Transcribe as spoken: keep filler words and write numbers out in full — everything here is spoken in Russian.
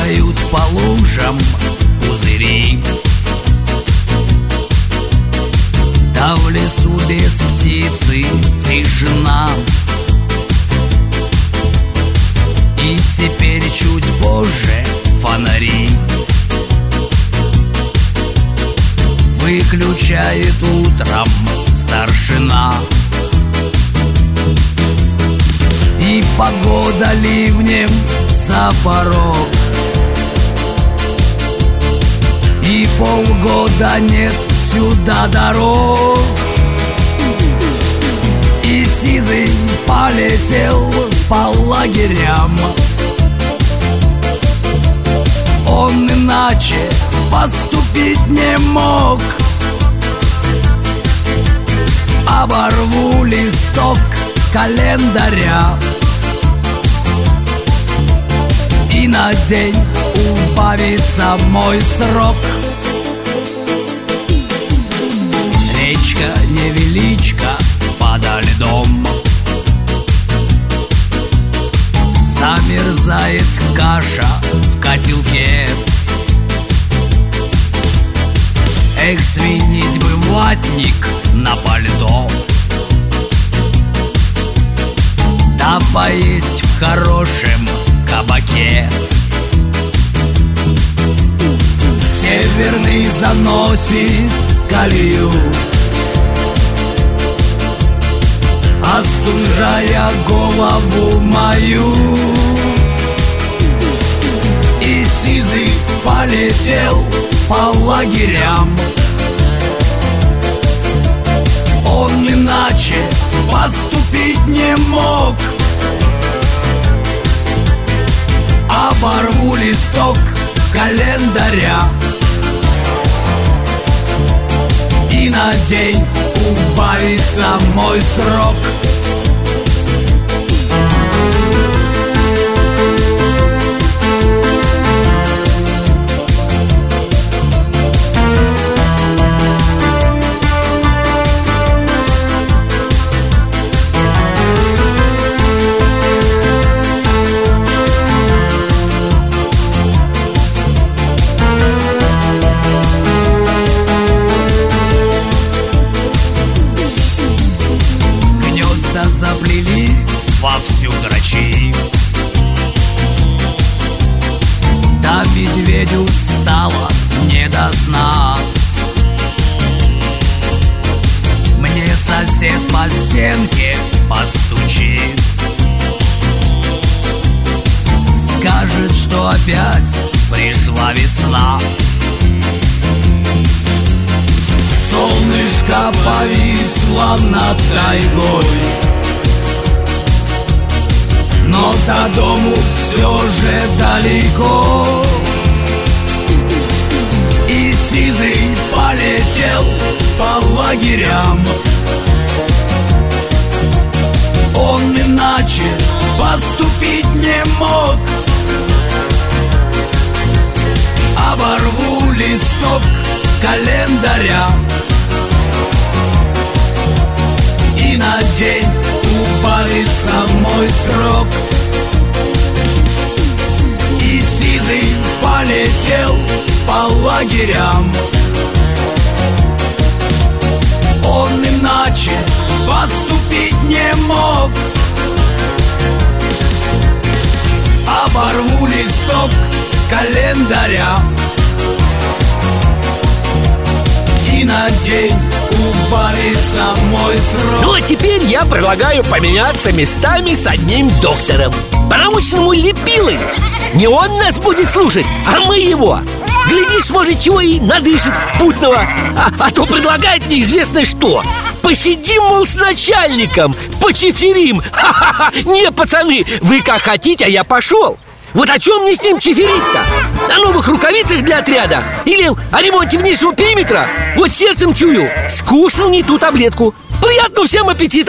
Бегают по лужам пузыри, да в лесу без птицы тишина. И теперь чуть позже фонари выключает утром старшина. И погода ливнем за порог, и полгода нет сюда дорог. И сизый полетел по лагерям, он иначе поступить не мог. Оборву листок календаря, и на день убавится мой срок. Речка невеличка подо льдом, замерзает каша в котелке. Эх, сменить бы ватник на пальто, да поесть в хорошем кабаке. Северный заносит колею, остужая голову мою. И сизый полетел по лагерям, он иначе поступить не мог. Оборву листок календаря, и на день убавится мой срок. Заплели вовсю грачи, да медведю стало не до сна. Мне сосед по стенке постучит, скажет, что опять пришла весна. Солнышко повисло над тайгой, но до дому все же далеко. И сизый полетел по лагерям, он иначе поступить не мог. Оборву листок календаря, и на день убавится мой срок. И сизый полетел по лагерям, он иначе поступить не мог. Оборву листок календаря, и на день убавится мой срок. Ну а теперь я предлагаю поменяться местами с одним доктором, по-научному лепилой. Не он нас будет слушать, а мы его. Глядишь, может, чего и надышит путного. А, а то предлагает неизвестно что. Посидим, мол, с начальником, почеферим. Ха-ха-ха. Не, пацаны, вы как хотите, а я пошел. Вот о чем мне с ним чеферить-то? О новых рукавицах для отряда? Или о ремонте внешнего периметра? Вот сердцем чую, скушал не ту таблетку. Приятного всем аппетита!